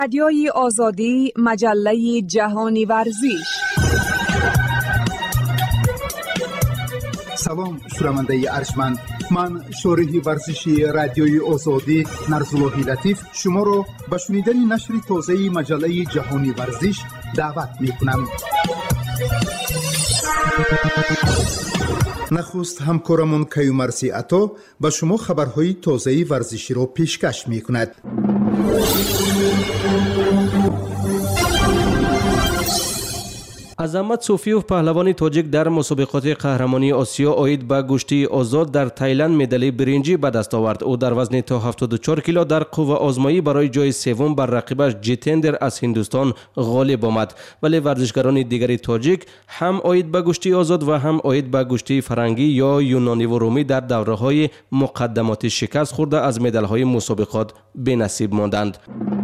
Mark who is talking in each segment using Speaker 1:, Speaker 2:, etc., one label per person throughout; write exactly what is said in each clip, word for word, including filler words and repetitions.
Speaker 1: رادیوی آزادی، مجله جهانی ورزش.
Speaker 2: سلام شنونده ارجمند، من شارح ورزشی رادیوی آزادی نرزاللهی لطیف شما را به شنیدن نشر تازه مجله جهانی ورزش دعوت می کنم. نخست همکارمون کیومرثی عطا به شما خبرهای تازه ورزشی را پیشکش می کند.
Speaker 3: عظمت صوفیوف پهلوان تاجیک در مسابقات قهرمانی آسیا عاید به گشتی آزاد در تایلند مدال برنجی به دست آورد. او در وزن تا هفتاد و چهار کیلو در قوه آزمایی برای جای سوم بر رقیبش جیتندر از هندوستان غالب آمد، ولی ورزشکاران دیگری تاجیک هم عاید به گشتی آزاد و هم عاید به گشتی فرنگی یا یونانی و رومی در دوره‌های مقدماتی شکست خورده از مدال‌های مسابقات بی‌نصیب ماندند.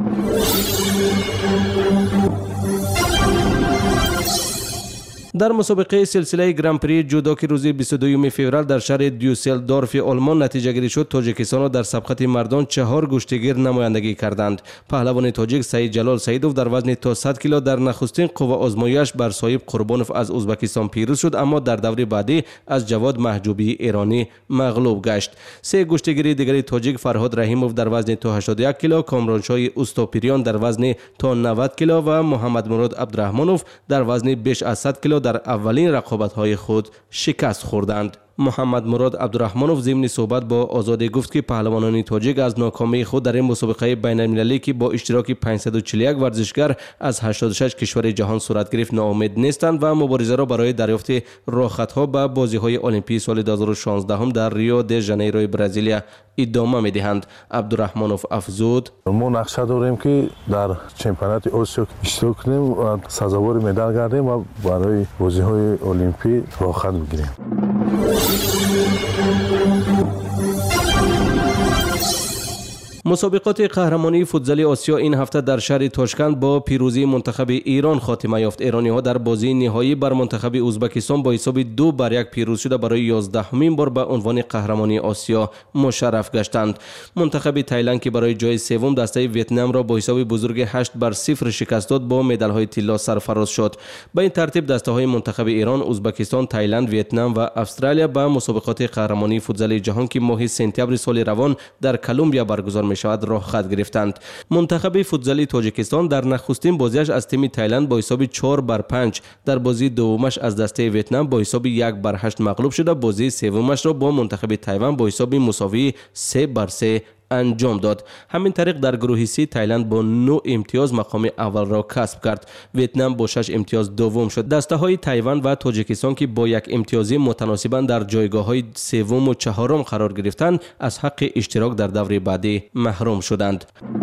Speaker 3: در مسابقه سلسله گران پری جودو که روز بیست و دوم فوریه در شهر دیوسلدورف آلمان نتیجه گیری شد، تاجیکستان در سبقت مردان چهار گشتگیر نمایندگی کردند. پهلوان تاجیک سعید جلال سعیدوف در وزن تا صد کیلو در نخستین قوه آزماییش بر صاحب قربانوف از ازبکستان پیروز شد، اما در دوره بعدی از جواد محجوبی ایرانی مغلوب گشت. سه گشتگیری دیگری تاجیک فرهاد رحیموف در وزن تا هشتاد و یک کیلو، کامرانشاه اوستاپیریان در وزن تا نود کیلو و محمد مراد عبدالرحمنوف در وزن بیش از صد کیلو در اولین رقابت‌های خود شکست خوردند. محمد مراد عبدالرحمنوف ضمن صحبت با آزادی گفت که پهلوانان تاجیک از ناکامی خود در این مسابقه بین‌المللی که با اشتراک پانصد و چهل و یک ورزشکار از هشتاد و شش کشور جهان صورت گرفت ناامید نیستند و مبارزه را برای دریافت راحت‌ها به بازی‌های المپیک سال دو هزار و شانزده در ریو د ژانیرو برزیل ادامه می‌دهند. عبدالرحمنوف افزود:
Speaker 4: ما نقشه داریم که در چمپیونات آسیا اشتراک کنیم و سزاوار مدال گردیم و برای بازی‌های المپیک راحت بگیریم.
Speaker 3: مسابقات قهرمانی فوتزال آسیا این هفته در شهر تاشکند با پیروزی منتخب ایران خاتمه یافت. ایرانی‌ها در بازی نهایی بر منتخب ازبکستان با حساب دو بر یک پیروز شده برای یازدهمین بار به عنوان قهرمانی آسیا مشرف گشتند. منتخب تایلند که برای جای سوم دسته ویتنام را با حساب بزرگ هشت بر صفر شکست داد با مدال‌های طلا سرفراز شد. به این ترتیب دسته‌های منتخب ایران، ازبکستان، تایلند، ویتنام و استرالیا به مسابقات قهرمانی فوتزال جهان که ماه سپتامبر سال روان در کلمبیا برگزار می شود راه خط گرفتند. منتخب فوتزالی تاجیکستان در نخستین بازیش از تیم تایلند با حساب چهار بر پنج، در بازی دومش از دسته ویتنام با حساب یک بر هشت مغلوب شده. بازی سومش را با منتخب تایوان با حساب مساوی سه بر سه انجام داد. همین طریق در گروه سی تایلند با نه امتیاز مقام اول را کسب کرد. ویتنام با شش امتیاز دوم شد. دسته های تایوان و تاجیکستان که با یک امتیازی متناسباً در جایگاه های سوم و چهارم قرار گرفتند از حق اشتراک در دوره بعدی محروم شدند.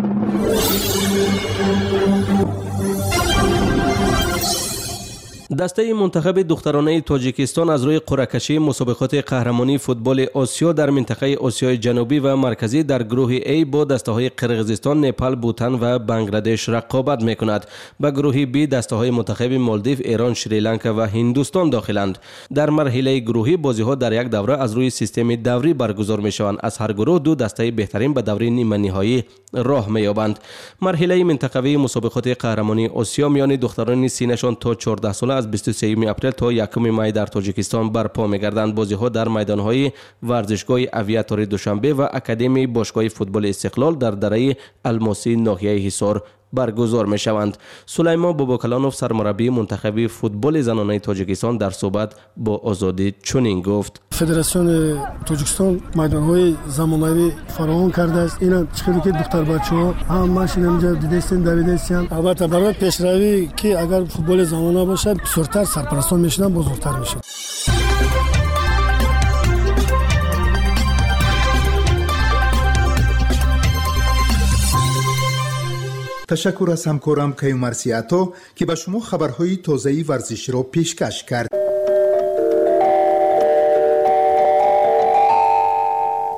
Speaker 3: دسته منتخب دخترانه تاجیکستان از روی قرعه کشی مسابقات قهرمانی فوتبال آسیا در منطقه آسیای جنوبی و مرکزی در گروه A با دسته های قرقیزستان، نپال، بوتان و بنگلادش رقابت میکند. به گروه B دسته های منتخب مالدیو، ایران، شریلانکا و هندوستان داخلند. در مرحله گروهی بازی ها در یک دوره از روی سیستم دوری برگزار می شوند. از هر گروه دو دسته بهترین به دوره نیمه نهایی راه می یابند. مرحله منطقوی مسابقات قهرمانی آسیا میان دختران سینشان تا چهارده ساله از بیست و سوم اپریل تا یکم می در تاجیکستان برپا می‌گردند. بازی‌ها در میدان‌های ورزشگاه اویاتور دوشنبه و اکادمی باشگاه فوتبال استقلال در دره الماسی ناحیه حصار برگزار می شوند. سلیمان باباکلانوف سرمربی منتخب فوتبال زنانه تاجیکستان در صحبت با آزادی چنین گفت:
Speaker 5: فدراسیون تاجیکستان میدان‌های زمانه‌ای فراهم کرده است. اینا چیزی که دختر بچه‌ها هم ماشین اینجا دیدستن دویدستن. البته برای پیشروی که اگر فوتبال زنانه باشه بسیارتر سرپرستان میشن، بزرگتر میشن.
Speaker 2: تشکر از همکارم کیومرثی عطا که به شما خبرهای تازه ورزشی را پیشکش کرد.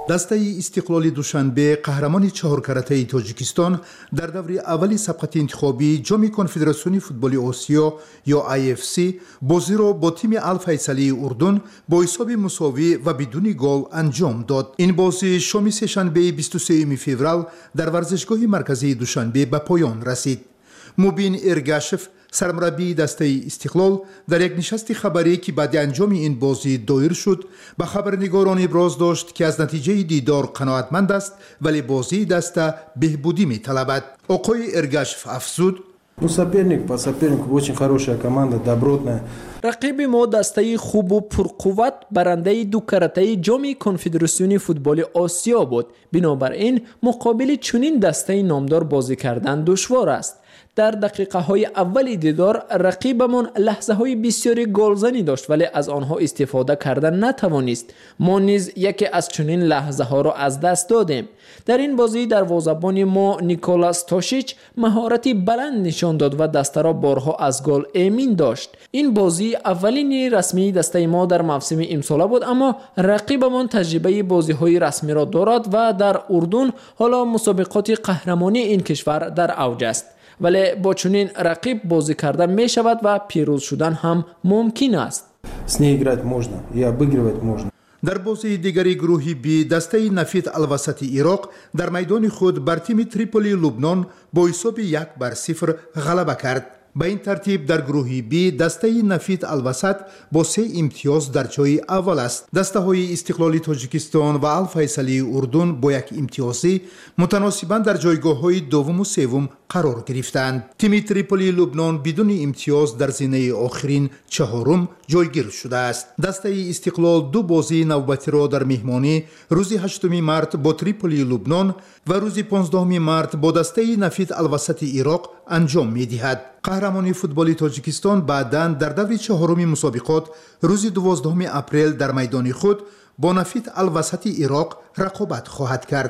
Speaker 2: дастаи истиқлоли душанбе қаҳрамони чаҳоркаратаи тоҷикистон дар даври аввали сабқати интихобии ҷоми конфедератсиони футболи осиё ё ай эф си бозиро бо тими Ал-Файсалии Урдун бо ҳисоби мусовӣ ва бидуни гол анҷом дод. ин бозӣ шоми сешанбеи бисту сеюми феврал дар варзишгоҳи марказии Душанбе ба поён расид. Мубин Эргашев, сармураббии дастаи истиқлол, дар як нишасти хабарӣ ки баъди анҷоми ин бозӣ доир шуд, ба хабарнигорон иброз дошт ки аз натиҷаи дидор қаноатманд аст, вале бозии даста беҳбудӣ металабад. Оқои Эргашев афзуд:
Speaker 6: Ну, соперник по сопернику очень хорошая команда, добротная.
Speaker 7: рақиби мо дастаи хубу пурқувват барандаи ду каратаи ҷоми конфедератсиони футболи осиё буд. бинобар ин муқобили чунин дастаи номдор бозӣ кардан душвор аст. дар дақиқаҳои аввали дидор рақибамон лаҳзаҳои бисёри голзанӣ дошт, вале аз онҳо истифода карда натавонист. мо низ яке аз чунин лаҳзаҳоро аз даст додем. дар ин бозӣ дарвозабони мо Николас Тошич маҳорати баланд нишон дод ва дастаро борҳо аз гол эмин дошт. ин бозии аввалини расмии дастаи мо дар мавсими имсола буд, аммо рақибамон таҷрибаи бозиҳои расмиро дорад ва дар Урдун ҳоло мусобиқоти қаҳрамонии ин кишвар дар авҷ аст. вале бо чунин рақиб бозӣ карда мешавад ва пирӯз шудан ҳам мумкин аст.
Speaker 6: С ней играть можно и обыгрывать можно.
Speaker 2: дар бозии дигари гурӯҳи Б дастаи Нафит Алвасати Ироқ дар майдони худ бар тими Триполи Лубнон бо ҳисоби як бар сифр ғалаба кард. ба ин тартиб дар гурӯҳи Б дастаи Нафит Алвасат бо се имтиёз дар ҷои аввал аст. дастаҳои Истиқлоли Тоҷикистон ва Ал-Файсалии Урдун бо як имтиёзӣ мутаносибан дар ҷойгоҳҳои дуввуму севум қарор гирифтанд. тими Триполи Лубнон бидуни имтиёз дар зинаи охирин чаҳорум ҷойгир шудааст. дастаи Истиқлол ду бозии навбатиро дар меҳмонӣ рӯзи ҳаштуми март бо Триполи Лубнон ва рӯзи понздаҳуми март бо дастаи Нафит Алвасати Ироқ анҷом медиҳад. қаҳрамони футболи Тоҷикистон баъдан дар даври чаҳоруми мусобиқот рӯзи дувоздаҳуми апрел дар майдони худ бо Нафит Алвасати Ироқ рақобат хоҳад кард.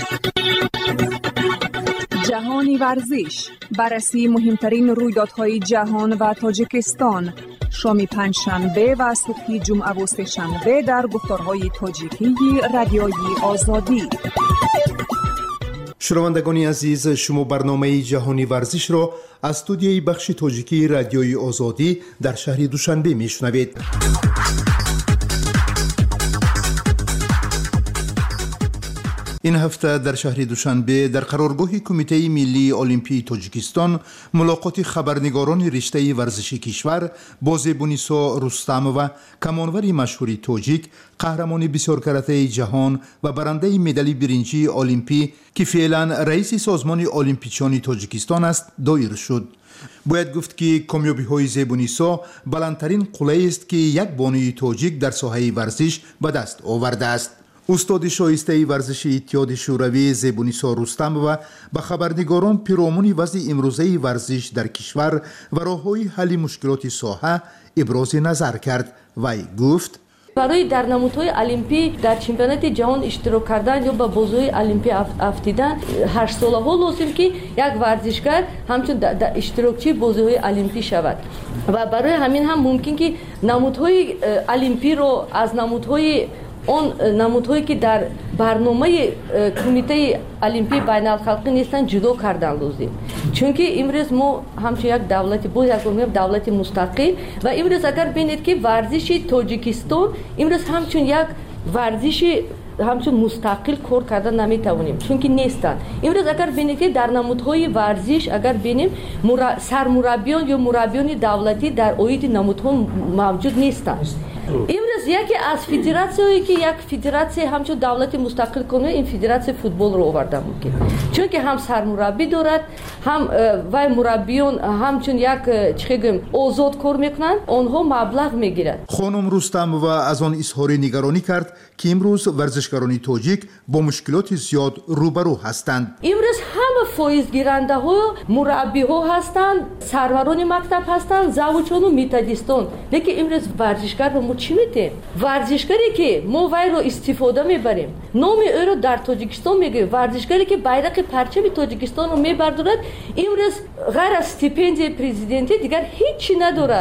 Speaker 1: ҷаҳони варзиш, барраси муҳимтарин рӯйдодҳои ҷаҳон ва Тоҷикистон. шоми панҷшанбе ва субҳи ҷумъаву сешанбе дар гуфторҳои тоҷикии радиои Озодӣ.
Speaker 2: шунавандагони азиз, шумо барномаи ҷаҳони варзишро аз студияи бахши тоҷикии радиои Озодӣ дар шаҳри Душанбе мешунавед. ин ҳафта дар шаҳри Душанбе дар қароргоҳи Кумитаи Миллии Олимпии Тоҷикистон мулоқоти хабарнигорони риштаи варзиши кишвар бо Зебунисо Рустамова, камонвари машҳури тоҷик, қаҳрамони бисёркаратаи ҷаҳон ва барандаи медали биринҷии олимпӣ ки феълан раиси созмони олимпичони Тоҷикистон аст, доир шуд. бояд гуфт ки комёбиҳои Зебунисо баландтарин қуллаест ки як бонуи тоҷик дар соҳаи варзиш ба даст овардааст. устоди шоистаи варзиши иттиҳоди шӯравӣ Зебунисо Рустамова ба хабарнигорон пиромуни вазъи имрӯзаи варзиш дар кишвар ва роҳҳои ҳалли мушкилоти соҳа ибрози назар кард. вай гуфт:
Speaker 8: барои дар намудҳои олимпӣ дар чемпионати ҷаҳон иштирок кардан ё ба бозиҳои олимпӣ афтидан ҳаштсолаҳо лозим ки як варзишгар ҳамчун иштирокчии бозиҳои олимпӣ шавад. ва барои ҳамин ҳам мумкин ки намудҳои олимпиро аз намудҳои он намудҳое ки дар барномаи Кумитаи Олимпии байналхалқӣ нестанд ҷудо кардан лозим. чунки имрӯз мо ҳамчун як давлати боз як давлати мустақил ва имрӯз агар бинед ки варзиши Тоҷикистон имрӯз ҳамчун як варзиши ҳамчун мустақил кор карда наметавонем, чунки нестанд. имрӯз агар бинед ки дар намудҳои варзиш агар бинем сармураббиён ё мураббиёни давлатӣ дар оиди намудҳо мавҷуд нестанд. имрӯз яке аз федератсияҳое ки як федератсия ҳамчун давлати мустақил кунад, ин федератсия футболро оварда мумкин, чунки ҳам сармураббӣ дорад, ҳам вай мураббиён ҳамчун як чӣ гӯям озод кор мекунанд, онҳо маблағ мегирад.
Speaker 2: хонум Рустамова аз он изҳори нигаронӣ кард ки имрӯз варзишгарони тоҷик бо мушкилоти зиёд рӯбарӯ ҳастанд.
Speaker 8: имрӯз ҳама фоизгирандаҳо мураббиҳо ҳастанд, сарварони мактаб ҳастанд, завучону методистон, лекин имрӯз варзишгарро мо чӣ метем? варзишгаре ки мо вайро истифода мебарем, номи ӯро дар Тоҷикистон мегӯем, варзишгаре ки байрақи парчами Тоҷикистонро мебардорад, имрӯз ғайр аз стипендияи президентӣ дигар ҳеҷ чӣ надорад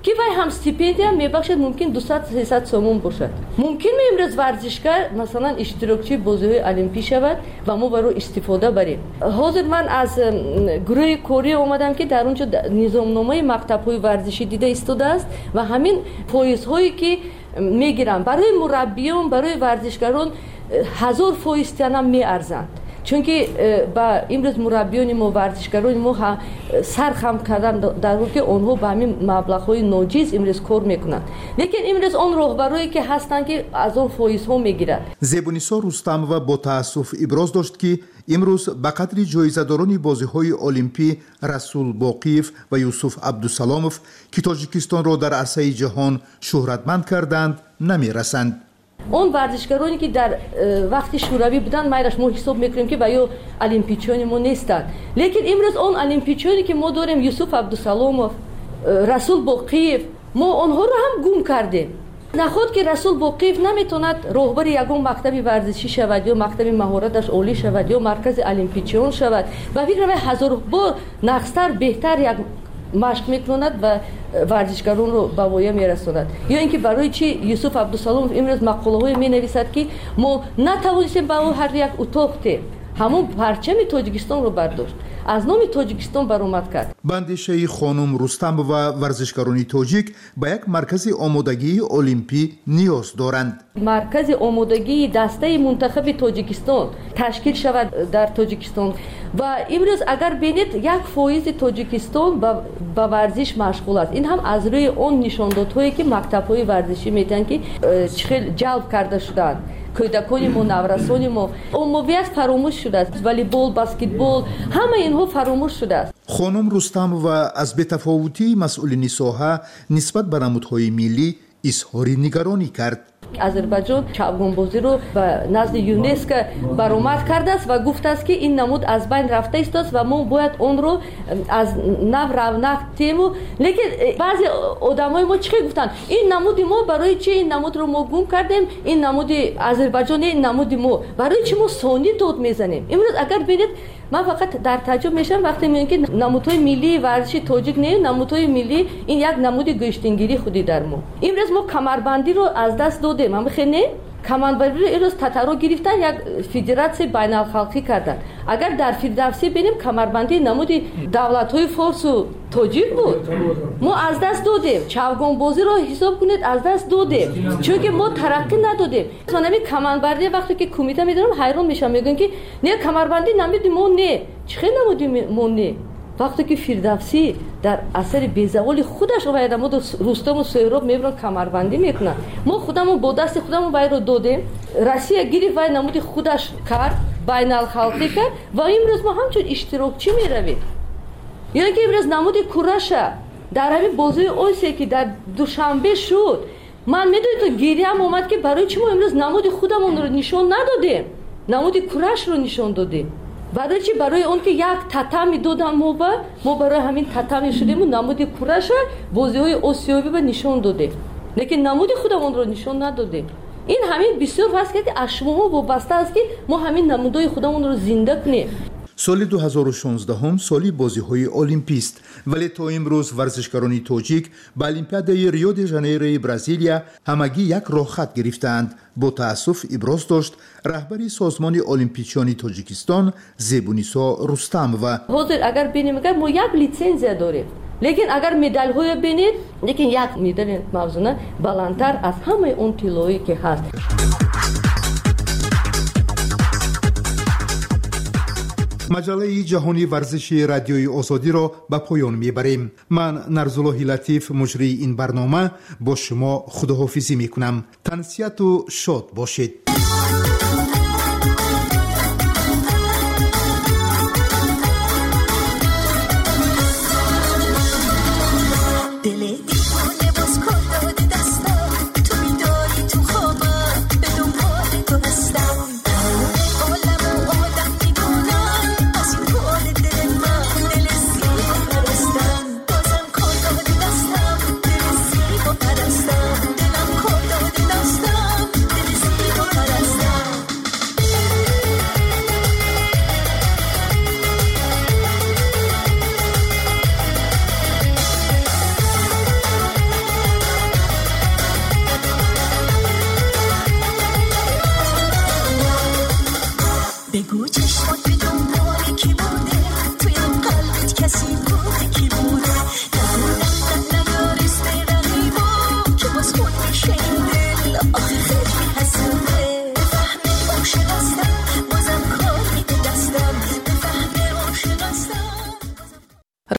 Speaker 8: که وای هم استیپендیا میبخشد ممکن دویست سیصد سومون باشد. ممکن می امروز ورزشکار مثلا اشتراکچی بازی‌های المپی شود و ما برای استفاده بریم. حاضر من از گروه کره اومدم که در اونجا نظامنامه مکتب‌های ورزشی دیده ایستاده است و همین فایزهایی که میگیرن برای مربیان برای ورزشکاران هزار فایز تنم میارزند. چون که با امروز مربیان ما ورزشکاران ما سر خم کردن در حالی که آنها با همین مبلغ‌های ناجیز امروز کار میکنند. لیکن امروز آن راهبرایی که هستند که از آن فایزها میگیرند.
Speaker 2: زیبونیسا رستمова با تأسف ابراز داشت که امروز به قدر جایزه‌داران بازی‌های المپی رسول باقیف و یوسف عبدالسلامов که تاجیکستان را در عرصه جهان شهرتمند کردند نمی‌رسند.
Speaker 8: اون ورزشکارانی که در وقتی شوروی بودن مایرش ما حساب میکنیم که باید المپیچیان ما نیستند. لیکن امروز اون المپیچیانی که ما داریم یوسف عبدالسلامov رسول باقیف ما آنها رو هم گم کردیم. نخود که رسول باقیف نمیتوند راهبر یگان مکتب ورزشی شود یا مکتب مهارتش عالی شود یا مرکز المپیچیان شود و فکر کنم هزار بار نقصتر بهتر یک مشق میکند و ورزشکاران رو به وایه میرساند. یا اینکه برای چی یوسف عبدالسلامov امروز مقاله های می نویسد که ما نتوانستیم با هر یک اتاق تیم همون پرچم تاجیکستان رو برداشت از نام تاجیکستان برآمد کرد.
Speaker 2: بندیشه خانم رستمova ورزشکاران تاجیک به یک مرکز آمادگی المپی نیاز دارند.
Speaker 8: مرکز آمادگی دسته منتخب تاجیکستان تشکیل شود در تاجیکستان و امروز اگر بینید یک فایز تاجیکستان با ورزش مشغول است. این هم از روی اون نشاندادهایی که مکتب‌های ورزشی میتن که خیلی جلب کرده شدند. کودکان ما نورسان ما عمومیت فراموش شده است. والیبال، بسکتبال همه اینها فراموش شده است.
Speaker 2: خانم رستمova از بی‌تفاوتی مسئولین ساحه نسبت به نمودهای ملی اظهار نگرانی کرد.
Speaker 8: آذربایجان چوگانبازی رو به نزد یونسکو برآمد کرده است و گفته است که این نمود از بین رفته است و ما باید اون رو از نو رونق تیمو. لیکن بعضی آدمای ما چی گفتن این نمود ما برای چی این نمود رو ما گم کردیم این نمود آذربایجان این نمود ما برای چی ما ثانی داد میزنیم. امروز اگر ببینید من فقط در تعجب میشم وقتی میگن که نمودهای ملی ورزشی تاجیک نه نمودهای ملی این یک نمود گشتنگیری خودی در ما. امروز ما کمربندی رو از دست دادیم. ما خیلی کمربندی رو امروز تتارا گرفتن یک فدراسیون بین الخلقی کردن. اگر در فدراسیون ببینیم کمربندی نمود دولت‌های فارس و تاجیک بود ما از دست دادیم. چوگان بازی رو حساب کنید از دست دادیم چون که ما ترقی ندادیم. مثلا می کمربندی وقتی که کمیته میدارم حیران میشم میگن که نه کمربندی نمود ما نه چه نمود ما نه وقتی که فردوسی در اثر بیزوال خودش آورد ما رستم و سهراب میبرن کمربندی میکنن. ما خودمون با دست خودمون وای رو دادیم. روسیه گیری وای نمود خودش کرد بین الخلقی کرد و امروز ما همچون اشتراکچی میرویم. یعنی که امروز نمود کورش در همین بازی آسیا که در دوشنبه شد من میدونید تو گیری هم اومد که برای چی ما امروز نمود خودمون رو نشون ندادیم نمود کورش رو نشون دادیم. برای چی برای اون که یک تتمی دادن ما با ما برای همین تتمی شدیم و نمود کورش بازی های آسیایی به نشون دادیم لیکن نمود خودمون رو نشون ندادیم. این همین بسیار هست که از شما وابسته است که ما همین نمودهای خودمون رو زنده کنیم.
Speaker 2: سال دو هزار و شانزده هم سالی بازی‌های المپی است ولی تا امروز ورزشکاران تاجیک به المپیادای ریو دی ژانیرو برزیلیا همگی یک راه خط گرفتند. با تأسف ابراز داشت رهبری سازمان المپیچیان تاجیکستان زیبونیسا رستمova.
Speaker 8: حاضر اگر ببینیم اگر ما یک لیسانس داریم لیکن اگر مدال های ببینید لیکن یک مدال موضوع بلندتر از همه اون طلایی که هست.
Speaker 2: مجله جهانی ورزشی رادیوی آزادی را به پایان میبریم. من نرزالله لطیف مجری این برنامه با شما خداحافظی میکنم. تنسیت و شاد باشید.